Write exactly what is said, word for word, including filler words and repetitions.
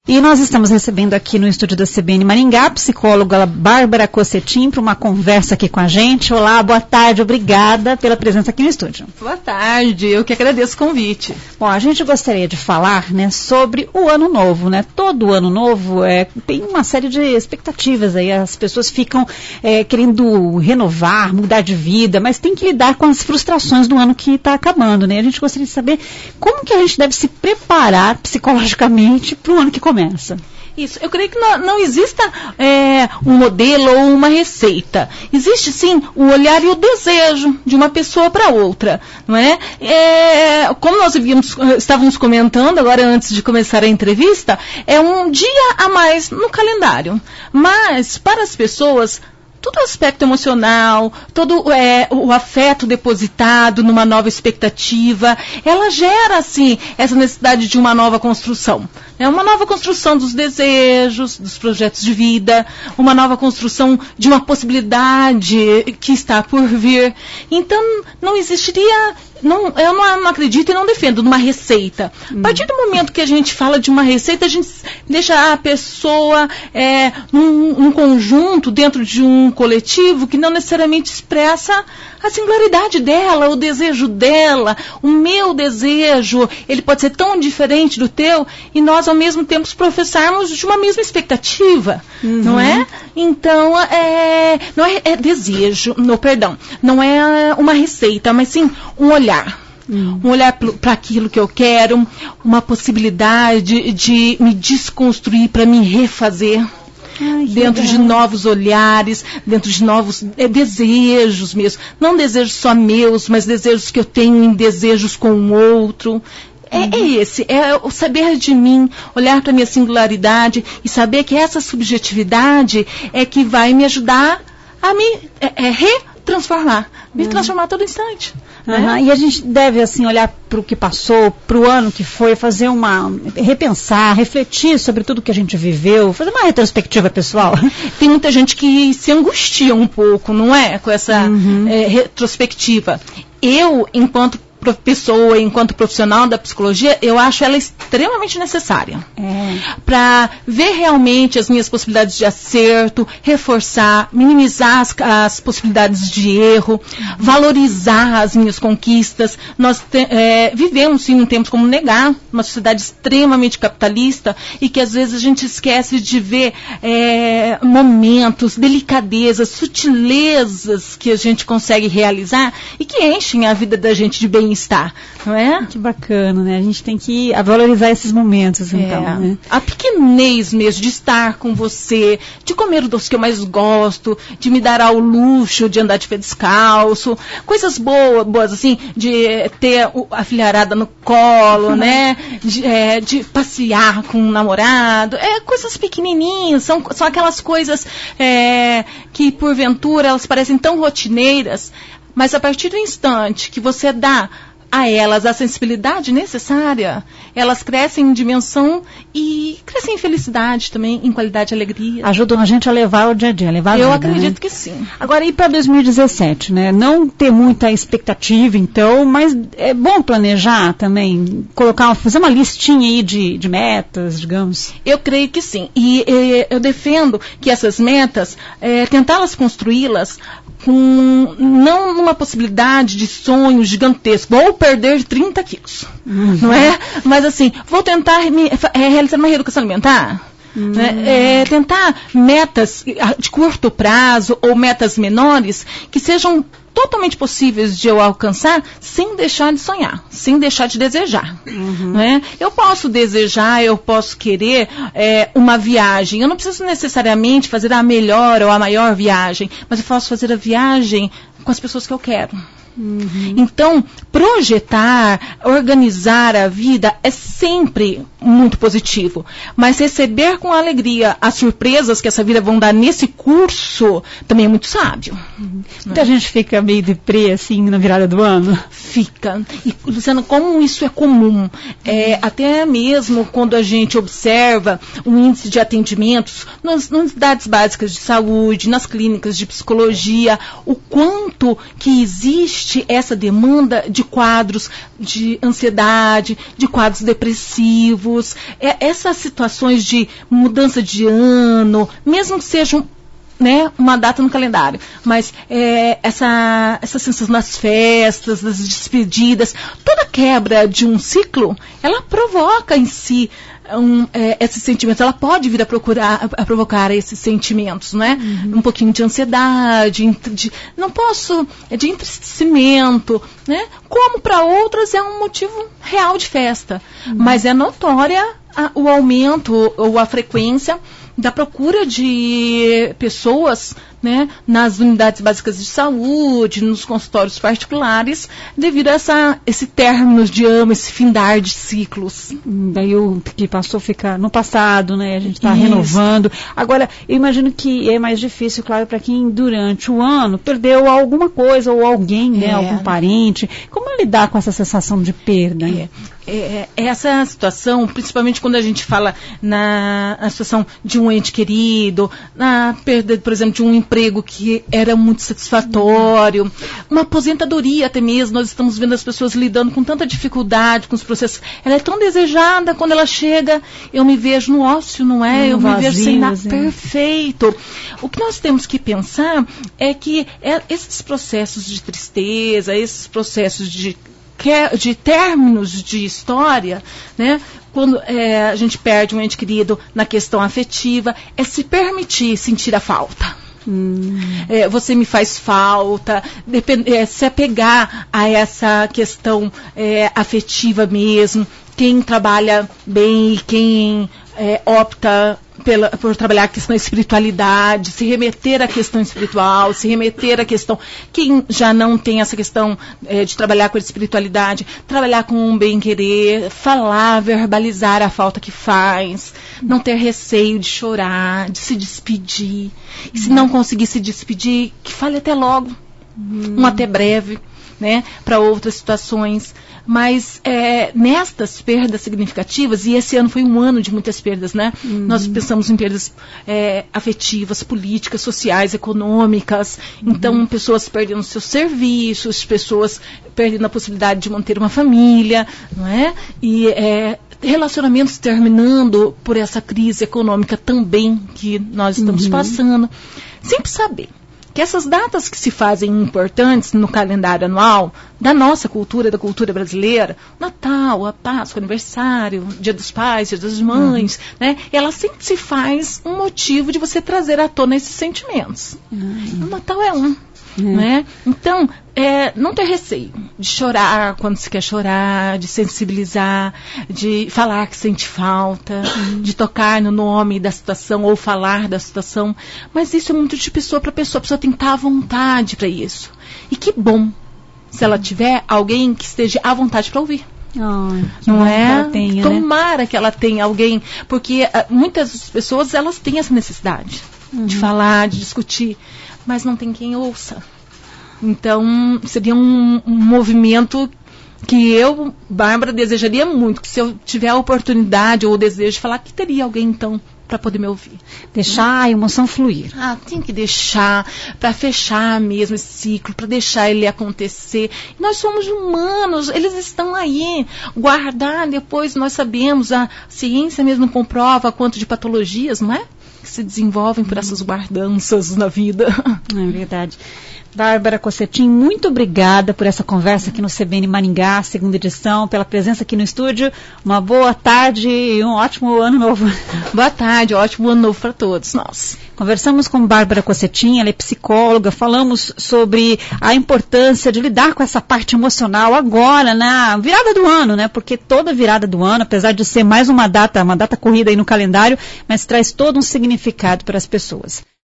E nós estamos recebendo aqui no estúdio da C B N Maringá a psicóloga Bárbara Cossetin para uma conversa aqui com a gente. Olá, boa tarde, obrigada pela presença aqui no estúdio. Boa tarde, eu que agradeço o convite. Bom, a gente gostaria de falar, né, sobre o ano novo, né? Todo ano novo é, tem uma série de expectativas aí, as pessoas ficam é, querendo renovar, mudar de vida, mas tem que lidar com as frustrações do ano que está acabando, né? A gente gostaria de saber como que a gente deve se preparar psicologicamente para o ano que começa. Isso, eu creio que não, não exista é, um modelo ou uma receita. Existe sim o olhar e o desejo de uma pessoa para outra, não é? é? Como nós havíamos, estávamos comentando agora antes de começar a entrevista, é um dia a mais no calendário. Mas para as pessoas, todo o aspecto emocional, todo é, o afeto depositado numa nova expectativa, ela gera, assim, essa necessidade de uma nova construção. É uma nova construção dos desejos, dos projetos de vida, uma nova construção de uma possibilidade que está por vir. Então, não existiria... Não, eu não, não acredito e não defendo numa receita. Hum. A partir do momento que a gente fala de uma receita, a gente deixa a pessoa é, num, num conjunto, dentro de um coletivo, que não necessariamente expressa a singularidade dela, o desejo dela, o meu desejo. Ele pode ser tão diferente do teu e nós, ao mesmo tempo, professarmos de uma mesma expectativa, uhum. não é? Então, é, não é, é desejo, não, perdão, não é uma receita, mas sim um olhar. Hum. Um olhar para aquilo que eu quero, uma possibilidade de me desconstruir para me refazer. Ai, dentro de novos olhares, dentro de novos é, desejos mesmo. Não desejos só meus, mas desejos que eu tenho em desejos com o outro. É, uhum. é esse, é o saber de mim, olhar para a minha singularidade e saber que essa subjetividade é que vai me ajudar a me é, é, retransformar, me uhum. transformar a todo instante. Uhum. Né? E a gente deve, assim, olhar para o que passou, para o ano que foi, fazer uma... repensar, refletir sobre tudo que a gente viveu, fazer uma retrospectiva pessoal. Tem muita gente que se angustia um pouco, não é? Com essa uhum. é, retrospectiva. Eu, enquanto pessoa, enquanto profissional da psicologia, eu acho ela extremamente necessária. É. Para ver realmente as minhas possibilidades de acerto, reforçar, minimizar as, as possibilidades de erro, uhum. valorizar as minhas conquistas. Nós te, é, vivemos, sim, em tempos como negar, uma sociedade extremamente capitalista e que às vezes a gente esquece de ver é, momentos, delicadezas, sutilezas que a gente consegue realizar e que enchem a vida da gente de bem estar, não é? Que bacana, né? A gente tem que valorizar esses momentos, então. É. Né? A pequenez mesmo de estar com você, de comer o doce que eu mais gosto, de me dar ao luxo de andar de pé descalço, coisas boas, boas assim, de ter a filharada no colo, né? De, é, de passear com um namorado, é coisas pequenininhas, são, são aquelas coisas é, que porventura elas parecem tão rotineiras, mas a partir do instante que você dá a elas a sensibilidade necessária, elas crescem em dimensão e crescem em felicidade também, em qualidade e alegria. Ajudam a gente a levar o dia a dia, a levar a vida, Eu acredito né? que sim. Agora, e para dois mil e dezessete, né? Não ter muita expectativa, então, mas é bom planejar também, colocar, fazer uma listinha aí de, de metas, digamos. Eu creio que sim. E, e eu defendo que essas metas, é, tentá-las construí-las com, não numa possibilidade de sonho gigantesco. Vou perder trinta quilos, uhum. não é? Mas assim, vou tentar me, é, realizar uma reeducação alimentar. Uhum. Né? É, tentar metas de curto prazo ou metas menores que sejam totalmente possíveis de eu alcançar sem deixar de sonhar, sem deixar de desejar. Uhum. Né? Eu posso desejar, eu posso querer é, uma viagem. Eu não preciso necessariamente fazer a melhor ou a maior viagem, mas eu posso fazer a viagem com as pessoas que eu quero. Uhum. Então, projetar, organizar a vida é sempre muito positivo, mas receber com alegria as surpresas que essa vida vão dar nesse curso também é muito sábio. Uhum. Muita gente fica meio deprê assim na virada do ano. Fica. E, Luciana, como isso é comum, é, até mesmo quando a gente observa o índice de atendimentos nas, nas unidades básicas de saúde, nas clínicas de psicologia, o quanto que existe essa demanda de quadros de ansiedade, de quadros depressivos, positivos, é, essas situações de mudança de ano, mesmo que sejam, né, uma data no calendário, mas é, essa, essa sensação das festas, das despedidas, toda quebra de um ciclo, ela provoca em si um, é, esses sentimentos, ela pode vir a procurar, a, a provocar esses sentimentos, né? Uhum. Um pouquinho de ansiedade, de, não posso, de entristecimento, né? Como para outras é um motivo real de festa, uhum. mas é notória a, o aumento ou a frequência da procura de pessoas, né, nas unidades básicas de saúde, nos consultórios particulares, devido a essa, esse término de ano, esse findar de ciclos. Daí o que passou fica no passado, né? A gente está renovando. Agora, eu imagino que é mais difícil, claro, para quem durante o ano perdeu alguma coisa ou alguém, né, é. algum parente. Como lidar com essa sensação de perda? É. É, essa situação, principalmente quando a gente fala na, na situação de um ente querido, na perda, por exemplo, de um emprego que era muito satisfatório, uma aposentadoria até mesmo, nós estamos vendo as pessoas lidando com tanta dificuldade com os processos. Ela é tão desejada, quando ela chega, eu me vejo no ócio, não é? Eu me vejo sem nada. Perfeito. O que nós temos que pensar é que é, esses processos de tristeza, esses processos de de términos de história, né? Quando é, a gente perde um ente querido na questão afetiva, é se permitir sentir a falta. Hum. É, você me faz falta, depend, é, se apegar a essa questão é, afetiva mesmo. Quem trabalha bem e quem é, opta Pela, por trabalhar a questão da espiritualidade, se remeter à questão espiritual, se remeter à questão, quem já não tem essa questão é, de trabalhar com a espiritualidade, trabalhar com um bem-querer, falar, verbalizar a falta que faz, não ter receio de chorar, de se despedir, e se não conseguir se despedir, que fale até logo, hum. um até breve, né, para outras situações. Mas é, nestas perdas significativas, e esse ano foi um ano de muitas perdas, né? Uhum. Nós pensamos em perdas é, afetivas, políticas, sociais, econômicas. Uhum. Então, pessoas perdendo seus serviços, pessoas perdendo a possibilidade de manter uma família, não é? E é, relacionamentos terminando por essa crise econômica também que nós estamos uhum. passando. Sempre saber que essas datas que se fazem importantes no calendário anual da nossa cultura, da cultura brasileira, Natal, a Páscoa, aniversário, Dia dos Pais, Dia das Mães, uhum. né? Ela sempre se faz um motivo de você trazer à tona esses sentimentos. Uhum. O Natal é um. Uhum. Né? Então, é, não ter receio de chorar quando se quer chorar, de sensibilizar, de falar que sente falta, uhum. de tocar no nome da situação ou falar da situação. Mas isso é muito de pessoa para pessoa. A pessoa tem que estar à vontade para isso. E que bom se ela tiver alguém que esteja à vontade para ouvir. Oh, não é? Que tenha, Tomara né? que ela tenha alguém, porque uh, muitas pessoas elas têm essa necessidade uhum. de falar, de discutir, mas não tem quem ouça. Então, seria um, um movimento que eu, Bárbara, desejaria muito, que se eu tiver a oportunidade ou o desejo de falar, que teria alguém, então, para poder me ouvir. Deixar a emoção fluir. Ah, tem que deixar, para fechar mesmo esse ciclo, para deixar ele acontecer. Nós somos humanos, eles estão aí. Guardar, depois nós sabemos, a ciência mesmo comprova quanto de patologias, não é? Que se desenvolvem por essas guardanças na vida. É verdade. Bárbara Cossetin, muito obrigada por essa conversa aqui no C B N Maringá, segunda edição, pela presença aqui no estúdio. Uma boa tarde e um ótimo ano novo. Boa tarde, ótimo ano novo para todos nós. Conversamos com Bárbara Cossetin, ela é psicóloga, falamos sobre a importância de lidar com essa parte emocional agora, na virada do ano, né? Porque toda virada do ano, apesar de ser mais uma data, uma data corrida aí no calendário, mas traz todo um significado para as pessoas.